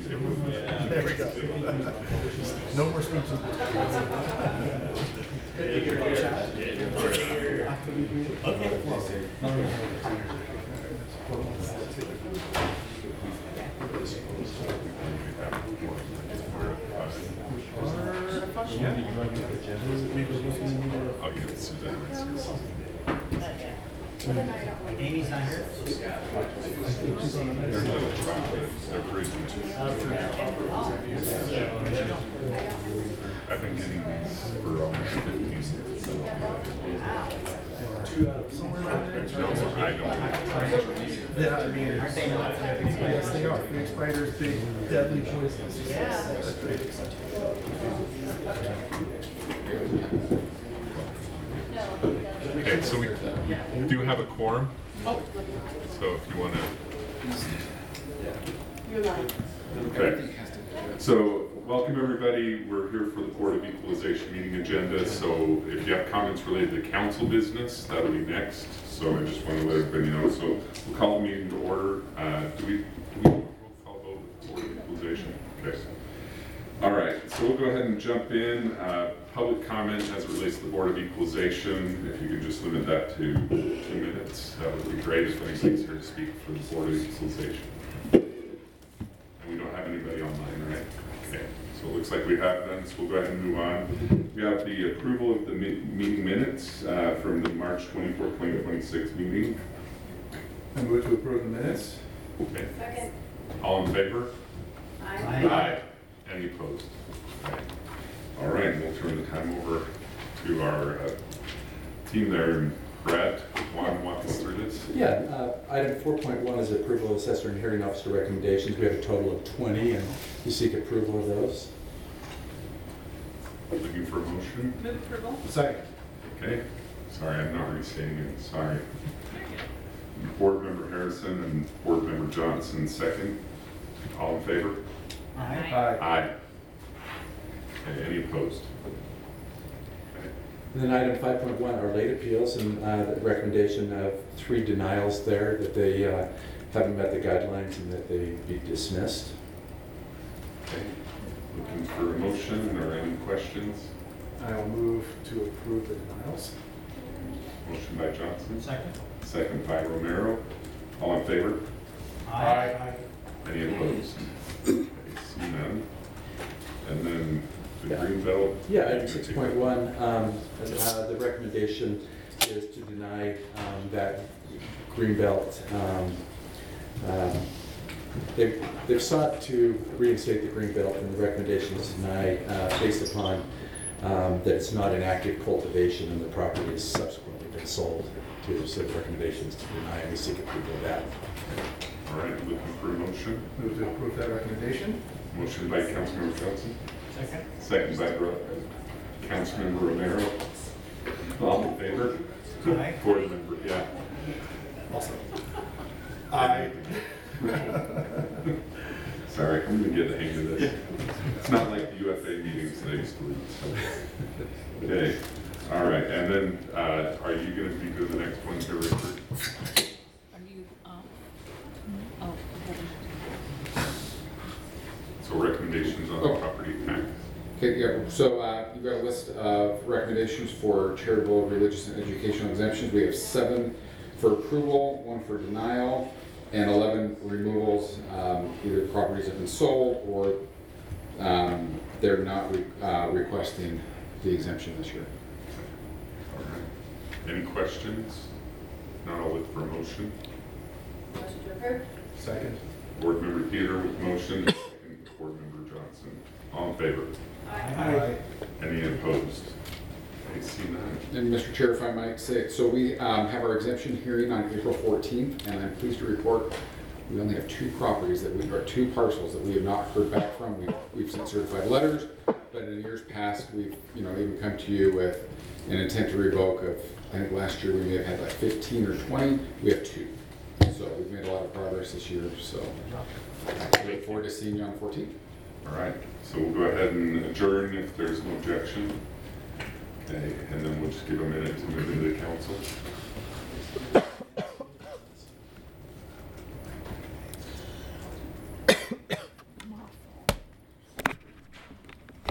There we go. No more speeches. I'll give it to Suzanne. Amy's not here. They're cruising. I've been getting these for almost 15 years. I don't. Yeah, I mean, yes, they are. Big spiders, big deadly poisons. Okay, so we do have a quorum. So if you want to. Okay. So welcome everybody. We're here for the Board of Equalization meeting agenda. So if you have comments related to council business, that'll be next. So I just want to let everybody know. So we'll call the meeting to order. Do we roll call vote with the Board of Equalization? Okay. All right, so we'll go ahead and jump in. Public comment as it relates to the Board of Equalization. If you could just limit that to 2 minutes, that would be great if anybody's here to speak for the Board of Equalization. And we don't have anybody online, right? Okay, so it looks like we have none, so we'll go ahead and move on. We have the approval of the meeting minutes from the March 24, 2026 meeting. I move to approve the minutes. Okay. Second. All in favor? Aye. Aye. Any opposed? Aye. All right, we'll turn the time over to our team there. Brad, want to walk us through this? Yeah, item 4.1 is approval of assessor and hearing officer recommendations. We have a total of 20, and you seek approval of those. Looking for a motion? Move approval. Second. Okay. Sorry, I'm not restating it. Sorry. Board Member Harrison and Board Member Johnson, second. All in favor? Aye. Aye. Aye. Okay, any opposed? Okay. And then item 5.1 are late appeals, and the recommendation of 3 denials there, that they haven't met the guidelines and that they be dismissed. Okay. Looking for a motion or any questions? I'll move to approve the denials. Motion by Johnson, Second. second by Romero. All in favor? Aye. Any opposed? Okay, see none. And then the Greenbelt. Yeah, item 6.1, the recommendation is to deny that Greenbelt. They've sought to reinstate the Greenbelt, and the recommendation is deny based upon that it's not an active cultivation and the property has subsequently been sold to. So the recommendation is to deny, and we seek approval of that. All right, looking for a motion. Move to approve that recommendation. Motion by Councilmember Felton, Second. second by Councilmember Romero. All in favor? Aye. Board member, yeah. Awesome. Aye. Sorry, I'm gonna get the hang of this. It's not like the UFA meetings that I used to lead. Okay, all right, and then are you gonna be doing the next one, here, Richard? Are you, oh, So recommendations on the property tax. Okay, yeah, so you've got a list of recommendations for charitable, religious, and educational exemptions. We have 7 for approval, 1 for denial, and 11 removals. Either properties have been sold or they're not requesting the exemption this year. All right. Any questions? Not, I'll look for a motion. motion to approve? Second. Board member Theater with motion, second board member Johnson. All in favor? Aye. Any opposed? I see none. And Mr. Chair, if I might say, so we have our exemption hearing on April 14th, and I'm pleased to report we only have 2 properties that we, or 2 parcels that we have not heard back from. We've sent certified letters, but in years past, we've even come to you with an intent to revoke of, I think last year we may have had like 15 or 20. We have 2. So we've made a lot of progress this year, so I look forward to seeing you on the 14th. All right, so we'll go ahead and adjourn if there's no objection. Okay, and then we'll just give a minute to move into the council.